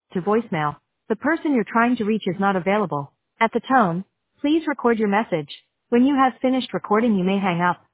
to voicemail. The person you're trying to reach is not available. At the tone, please record your message. When you have finished recording, you may hang up.